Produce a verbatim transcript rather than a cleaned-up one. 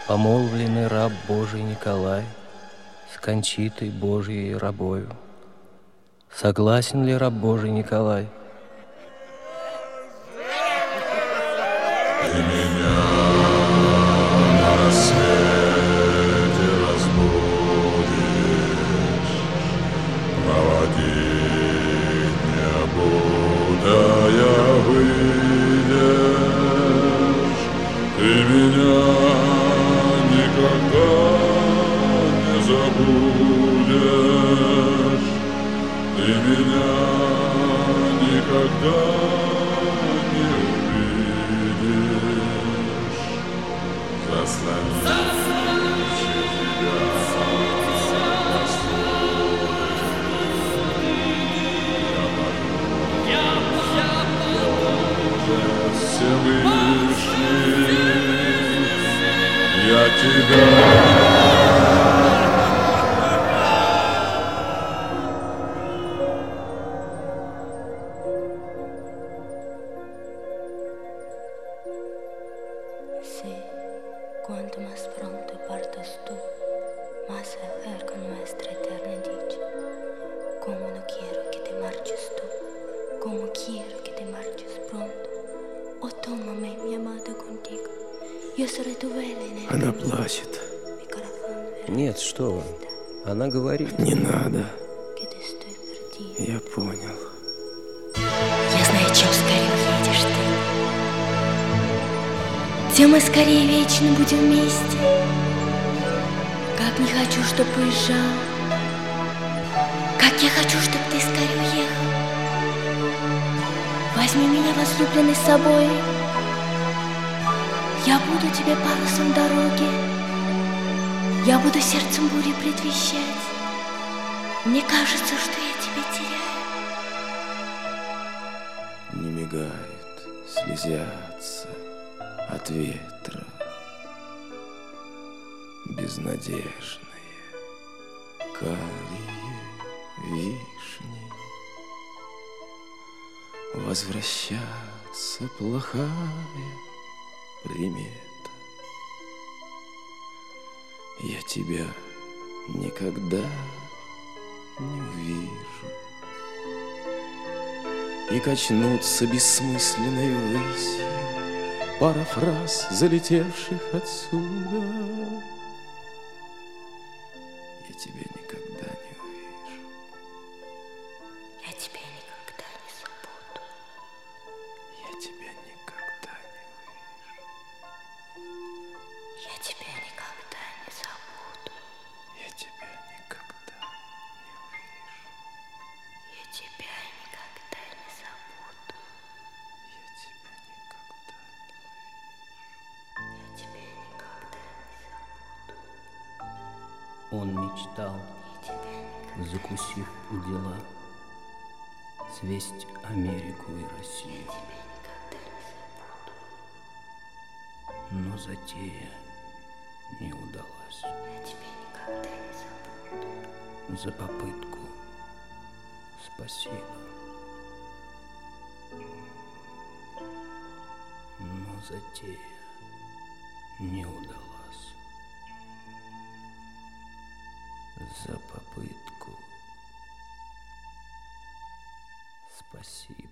Помолвленный раб Божий Николай с Кончитой Божьей рабою. Согласен ли раб Божий Николай? Ты меня на рассвете разбудишь, проводить не будая выйдешь. Ты меня никогда не забудешь. Ты меня никогда не увидишь. Заслоните тебя я Боже Всевышний, я тебя. Sé cuánto más pronto partas tú, más cerca nuestra eterna dicha. Como no quiero que te marches tú, como quiero que te marches pronto. Oh, tómame, mi amado, contigo. Yo seré tu vela en el Она camino. плачет. Mi corazón verá Нет, что вы. Она говорит. Не надо. que te estoy perdido. Я понял. Я знаю, чем скорее уедешь ты, тем мы скорее вечно будем вместе. Как не хочу, чтоб уезжал, как я хочу, чтоб ты скорее уехал. Возьми меня, возлюбленный, с собой. Я буду тебе парусом дороги, я буду сердцем бури предвещать. Мне кажется, что я тебя теряю. Не мигают, слезятся от ветра безнадежные карие вишни. Возвращаться плохая примета. Я тебя никогда не увижу. И качнутся бессмысленной ввысью пара фраз, залетевших отсюда. Я тебя никогда не увижу. Я тебя никогда не забуду. Я тебя никогда не увижу. Я тебя никогда не забуду. Я тебя никогда не увижу. Я тебя никогда не забуду. Я тебя никогда Я тебя никогда не забуду. Он мечтал, Я тебя никогда закусив у дела, свесть Америку и Россию. тебя никогда не забуду. Но затея не удалась. Я тебя никогда не забуду. За попытку спасибо. Но затея не удалась. За попытку спасибо.